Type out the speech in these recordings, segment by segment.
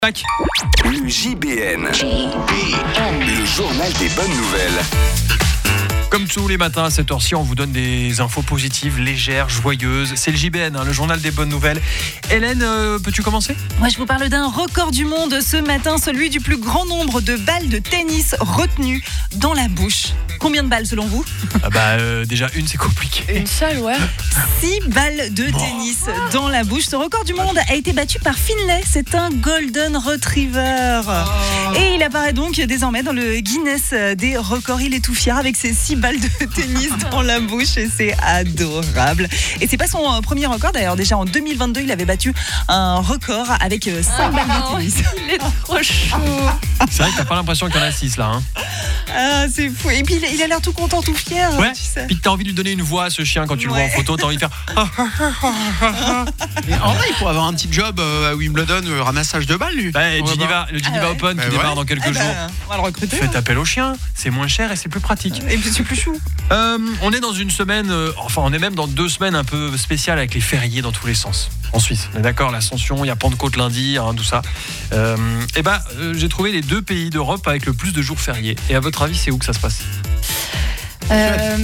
Tac. Le JBN. Le journal des bonnes nouvelles. Comme tous les matins à cette heure-ci, on vous donne des infos positives, légères, joyeuses. C'est le JBN, le journal des bonnes nouvelles. Hélène, peux-tu commencer ? Moi, je vous parle d'un record du monde ce matin, celui du plus grand nombre de balles de tennis retenues dans la bouche. Combien de balles selon vous ? Déjà une, c'est compliqué. Une seule, ouais. 6 balles de tennis dans la bouche. Ce record du monde a été battu par Finlay. C'est un Golden Retriever. Et il apparaît donc désormais dans le Guinness des records. Il est tout fier avec ses 6 balles de tennis dans la bouche et c'est adorable. Et c'est pas son premier record d'ailleurs. Déjà en 2022, il avait battu un record avec 5 balles de tennis. Il est trop chaud. C'est vrai que t'as pas l'impression qu'il y en a 6 là. Ah, c'est fou. Et puis il a l'air tout content, tout fier. Ouais. Tu sais. Puis t'as envie de lui donner une voix à ce chien quand tu le vois en photo. T'as envie de faire. Mais en vrai, il faut avoir un petit job à Wimbledon, ramassage de balles, lui. Le Geneva Open qui démarre dans quelques jours. On va le recruter. Faites appel au chien, c'est moins cher et c'est plus pratique. Et puis c'est plus chou. On est dans une semaine, on est même dans 2 semaines un peu spéciales avec les fériés dans tous les sens. En Suisse, on est d'accord, l'Ascension, il y a Pentecôte lundi, tout ça. J'ai trouvé les 2 pays d'Europe avec le plus de jours fériés. Et à votre avis, c'est où que ça se passe ? Suède ?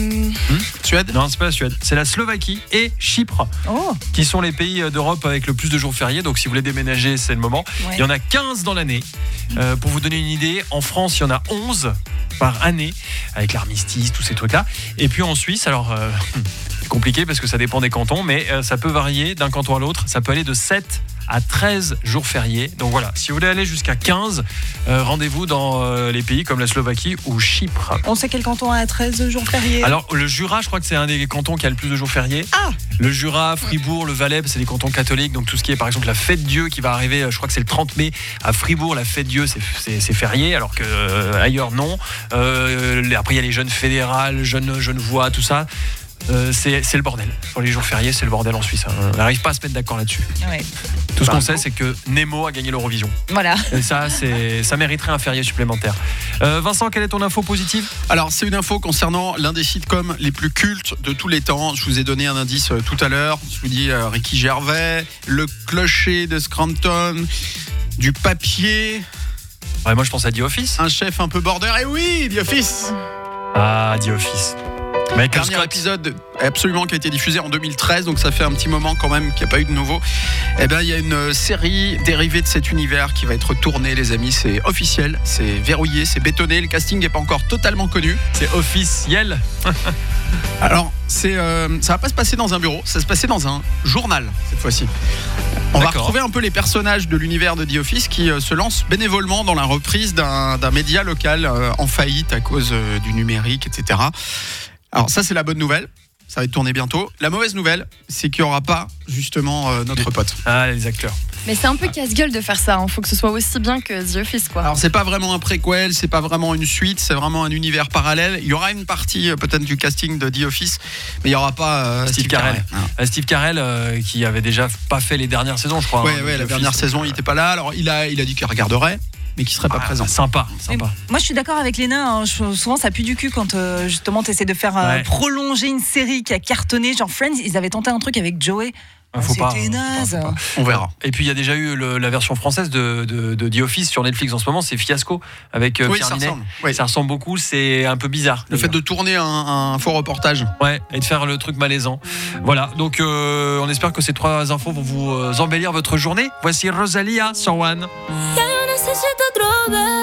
Non, c'est pas la Suède, c'est la Slovaquie et Chypre, qui sont les pays d'Europe avec le plus de jours fériés. Donc si vous voulez déménager, c'est le moment. Ouais. Il y en a 15 dans l'année. Pour vous donner une idée, en France, il y en a 11 par année, avec l'armistice, tous ces trucs-là. Et puis en Suisse, alors c'est compliqué parce que ça dépend des cantons, mais ça peut varier d'un canton à l'autre. Ça peut aller de 7 à 13 jours fériés. Donc voilà, si vous voulez aller jusqu'à 15, rendez-vous dans les pays comme la Slovaquie ou Chypre. On sait quel canton a 13 jours fériés. Alors le Jura, je crois que c'est un des cantons qui a le plus de jours fériés. Ah. Le Jura, Fribourg, le Valais, c'est des cantons catholiques. Donc tout ce qui est par exemple la fête Dieu qui va arriver, je crois que c'est le 30 mai à Fribourg, la fête Dieu c'est férié, alors que ailleurs non. Après il y a les jeunes fédérales, jeunes voix, tout ça. C'est le bordel. Sur les jours fériés, c'est le bordel en Suisse. On n'arrive pas à se mettre d'accord là-dessus. Ouais. Tout ce qu'on sait, c'est que Nemo a gagné l'Eurovision. Voilà. Et ça mériterait un férié supplémentaire. Vincent, quelle est ton info positive ? Alors, c'est une info concernant l'un des sitcoms les plus cultes de tous les temps. Je vous ai donné un indice tout à l'heure. Je vous dis Ricky Gervais, le clocher de Scranton, du papier, Ouais, moi je pense à The Office. un chef un peu border. Et oui, The Office. Ah, The Office. Michael Dernier Scott. épisode absolument qui a été diffusé en 2013, donc ça fait un petit moment quand même qu'il n'y a pas eu de nouveau. Eh bien, il y a une série dérivée de cet univers qui va être tournée, les amis. C'est officiel, c'est verrouillé, c'est bétonné. Le casting n'est pas encore totalement connu. C'est officiel. Alors, ça va pas se passer dans un bureau, ça va se passer dans un journal cette fois-ci. On va D'accord. retrouver un peu les personnages de l'univers de The Office qui se lancent bénévolement dans la reprise d'un média local en faillite à cause du numérique, etc. Alors ça, c'est la bonne nouvelle. Ça va être tourné bientôt. La mauvaise nouvelle, c'est qu'il n'y aura pas justement notre pote. Ah, les acteurs. Mais c'est un peu casse-gueule de faire ça. Faut que ce soit aussi bien que The Office, quoi. Alors c'est pas vraiment un préquel, c'est pas vraiment une suite, c'est vraiment un univers parallèle. Il y aura une partie peut-être du casting de The Office, mais il n'y aura pas Steve Carell. Steve Carell qui avait déjà pas fait les dernières saisons, je crois. Ouais, la dernière saison, il n'était pas là. Alors il a dit qu'il regarderait, mais qu'il serait pas présent. Sympa. Moi, je suis d'accord avec Léna. Souvent, ça pue du cul quand justement tu essaies de faire prolonger une série qui a cartonné. Genre Friends, ils avaient tenté un truc avec Joey. C'était naze. On verra. Et puis il y a déjà eu la version française de The Office sur Netflix en ce moment, c'est Fiasco avec Pierre Ninet. Oui. Ça ressemble beaucoup, c'est un peu bizarre. Le fait de tourner un faux reportage. Ouais, et de faire le truc malaisant. Voilà, donc on espère que ces 3 infos vont vous embellir votre journée. Voici Rosalia sur One. Ya yo necesito otro